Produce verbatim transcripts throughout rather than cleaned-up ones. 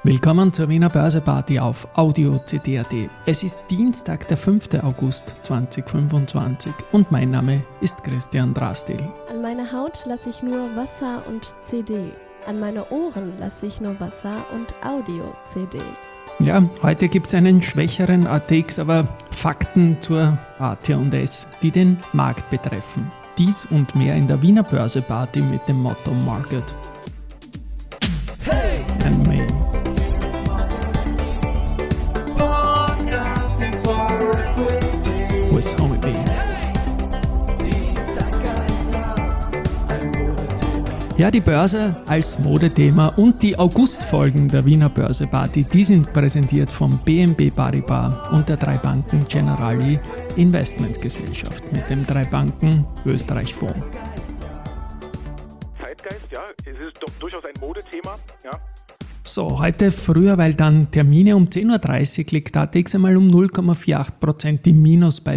Willkommen zur Wiener Börseparty auf Audio C D punkt A T. Es ist Dienstag, der fünfte August zweitausendfünfundzwanzig und mein Name ist Christian Drastil. An meine Haut lasse ich nur Wasser und C D. An meine Ohren lasse ich nur Wasser und Audio-C D. Ja, heute gibt es einen schwächeren A T X, aber Fakten zur A T und S, die den Markt betreffen. Dies und mehr in der Wiener Börseparty mit dem Motto Market Hey! and Me. With Homie B. Ja, die Börse als Modethema und die Augustfolgen der Wiener Börseparty, die sind präsentiert vom B N P Paribas und der drei Banken Generali Investmentgesellschaft mit dem drei Banken Österreich Fonds. Zeitgeist, ja, es ist doch durchaus ein Modethema, ja. So, heute früher, weil dann Termine um zehn Uhr dreißig liegt A T X einmal um null Komma achtundvierzig Prozent im Minus bei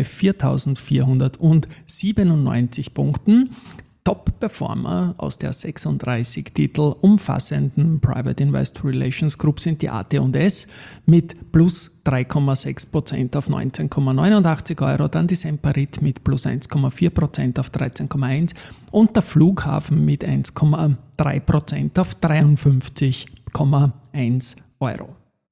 viertausendvierhundertsiebenundneunzig Punkten. Top-Performer aus der sechsunddreißig Titel umfassenden Private Investor Relations Group sind die A T und S mit plus drei Komma sechs Prozent auf neunzehn Komma neunundachtzig Euro, dann die Semperit mit plus eins Komma vier Prozent auf dreizehn Komma eins und der Flughafen mit eins Komma drei Prozent auf dreiundfünfzig Komma eins Euro.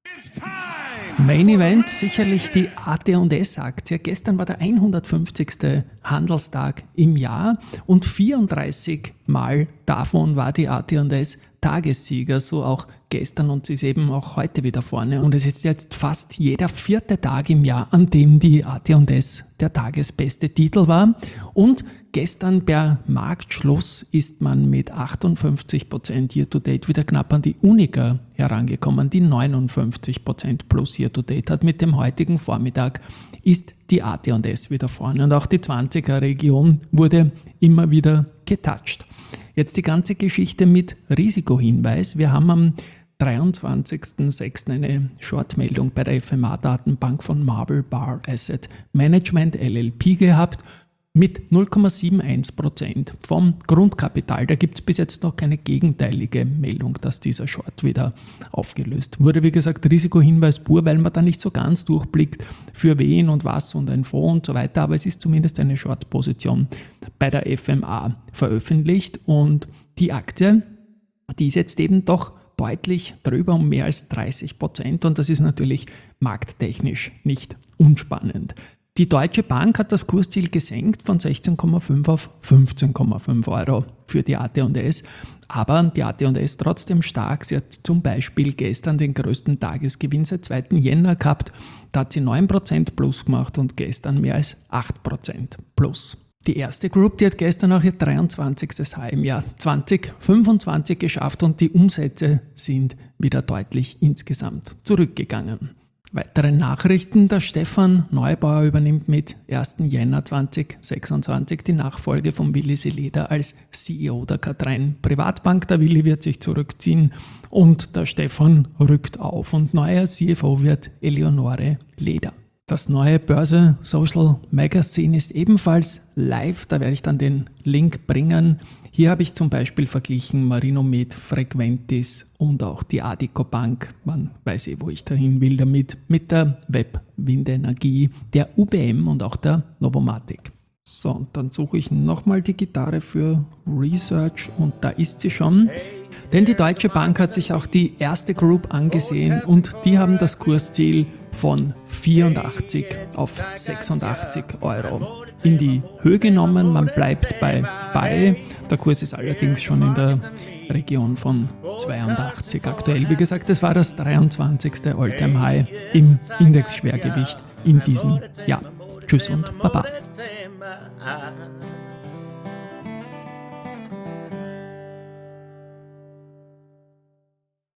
Main Event sicherlich die A T und S-Aktie. Gestern war der hundertfünfzigste Handelstag im Jahr und vierunddreißig Mal davon war die A T und S Tagessieger, so auch gestern, und sie ist eben auch heute wieder vorne. Und es ist jetzt fast jeder vierte Tag im Jahr, an dem die A T und S der tagesbeste Titel war. Und gestern per Marktschluss ist man mit achtundfünfzig Prozent Year-to-Date wieder knapp an die Unica herangekommen, die neunundfünfzig Prozent plus Year-to-Date hat. Mit dem heutigen Vormittag ist die A T und S wieder vorne und auch die zwanziger-Region wurde immer wieder getoucht. Jetzt die ganze Geschichte mit Risikohinweis. Wir haben am dreiundzwanzigsten sechsten eine Shortmeldung bei der F M A-Datenbank von Marble Bar Asset Management L L P gehabt mit null Komma einundsiebzig Prozent vom Grundkapital. Da gibt es bis jetzt noch keine gegenteilige Meldung, dass dieser Short wieder aufgelöst wurde. Wie gesagt, Risikohinweis pur, weil man da nicht so ganz durchblickt, für wen und was und ein Fonds und so weiter. Aber es ist zumindest eine Short-Position bei der F M A veröffentlicht. Und die Aktie, die ist jetzt eben doch deutlich drüber, um mehr als dreißig Prozent. Und das ist natürlich markttechnisch nicht unspannend. Die Deutsche Bank hat das Kursziel gesenkt von sechzehn Komma fünf auf fünfzehn Komma fünf Euro für die A T und S. Aber die A T und S trotzdem stark. Sie hat zum Beispiel gestern den größten Tagesgewinn seit zweiten Jänner gehabt. Da hat sie neun Prozent plus gemacht und gestern mehr als acht Prozent plus. Die erste Group, die hat gestern auch ihr dreiundzwanzigstes High im Jahr zweitausendfünfundzwanzig geschafft und die Umsätze sind wieder deutlich insgesamt zurückgegangen. Weitere Nachrichten: Der Stefan Neubauer übernimmt mit ersten Jänner zweitausendsechsundzwanzig die Nachfolge von Willi Seleder als C E O der Katrein Privatbank. Der Willi wird sich zurückziehen und der Stefan rückt auf und neuer C F O wird Eleonore Leder. Das neue Börse Social Magazine ist ebenfalls live, da werde ich dann den Link bringen. Hier habe ich zum Beispiel verglichen Marinomed, Frequentis und auch die Addiko Bank, man weiß eh, wo ich dahin will damit, mit der Web Windenergie, der U B M und auch der Novomatic. So, und dann suche ich nochmal die Gitarre für Research und da ist sie schon. Denn die Deutsche Bank hat sich auch die erste Group angesehen und die haben das Kursziel von vierundachtzig auf sechsundachtzig Euro in die Höhe genommen. Man bleibt bei bei. Der Kurs ist allerdings schon in der Region von zweiundachtzig aktuell. Wie gesagt, es war das dreiundzwanzigste All-Time-High im Indexschwergewicht in diesem Jahr. Tschüss und Baba.